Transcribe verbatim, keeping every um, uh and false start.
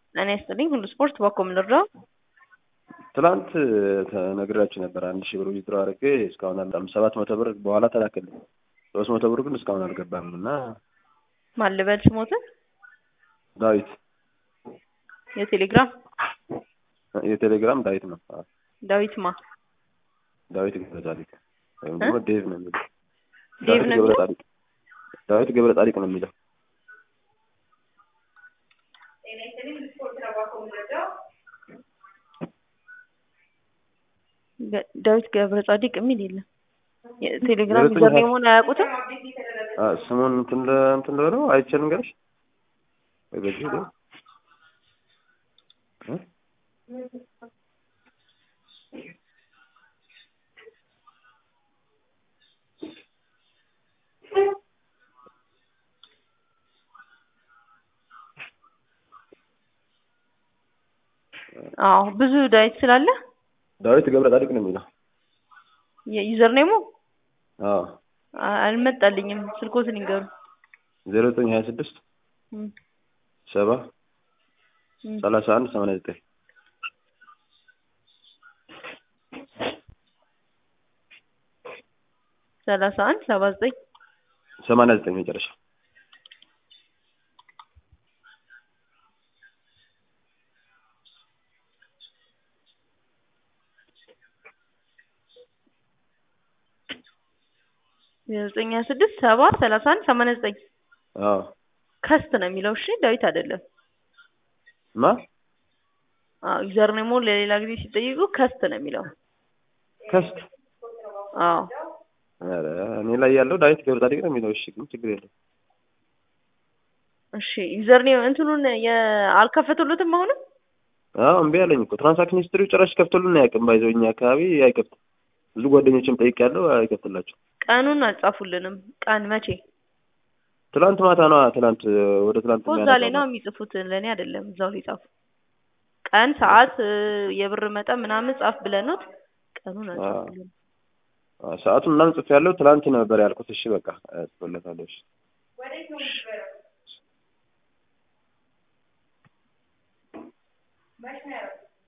እኔ ያስጥልኝ ሁሉ ስፖርት ባኮም ልርዳው። ትላንት ተነግራችሁ ነበር አንድ ሺህ ብር ዊዝድሮ አድርጌ እስካሁን አልጣም ሰባት መቶ ብር በኋላ ተላከልኝ። ሶስት መቶ ብር ግን እስካሁን አልገባም እና ማን ልበል ስሞት? ዳዊት የቴሌግራም የቴሌግራም ዳዊት ነው። ዳዊት ማ ዳዊት ገብረጻዲቅ ወይም ደግሞ ዴቭ ነው የሚለው። ዴቭ ነው የሚለው። ዳዊት ገብረጻዲቅ ነው የሚለው። ዳዊት ገብረጻዲቅ የሚል የለም። ቴሌግራም ዩዘር ኔሙን አያውቁትም? አዎ ስሙን እንትን እንትን ነው አይቼ ልንገርሽ ወይ በዚህ ነው አዎ ብዙ ዳዊት ስላለ ዳዊት ገብረጻዲቅ ነው የሚለው የዩዘር ኔሙ። አዎ አልመጣልኝም። ስልኮትን ይንገሩ። ዜሮ ዘጠኝ ሀያ ስድስት ሰባ ሰላሳ አንድ ሰማንያ ዘጠኝ ሰላሳ አንድ ሰባ ዘጠኝ ሰማንያ ዘጠኝ መጨረሻ። ዘጠኝ ሀያ ስድስት ሰባ ሰላሳ አንድ ሰማንያ ዘጠኝ አዎ ከስት ነው የሚለው። እሺ ዳዊት አይደለም። ማ አዎ ዩዘር ኔሙ ለሌላ ጊዜ ሲጠይቁ ከስት ነው የሚለው። ከስት አዎ አረ እኔ ላይ ያለው ዳዊት ገብረጻዲቅ ነው የሚለው። እሺ ግን ችግር የለም። እሺ ዩዘር ኔም እንትኑን አልከፈቱልትም አሁን? አዎ እምቢ አለኝ እኮ ትራንዛክሽን ሂስትሪው ጭራሽ ከፍቶልን አያውቅም። ባይዘው እኛ አካባቢ አይከፍትም። ብዙ ጓደኞችም ጠይቄያለሁ አይከፍትላቸው። ቀኑን አልጻፉልንም። ቀን መቼ? ትላንት ማታ ነው። ትላንት ወደ ትላንት እዛ ላይ ነው የሚጽፉት። ለኔ አይደለም እዛው ላይ ጻፉ። ቀን፣ ሰዓት፣ የብር መጠን ምናምን ጻፍ ብለኑት ቀኑን አልጻፉልንም። አዎ ሰዓቱን ምናምን ጽፌያለሁ። ትላንት ነበር ያልኩት። እሺ በቃ አስፈልጋለሁ። እሺ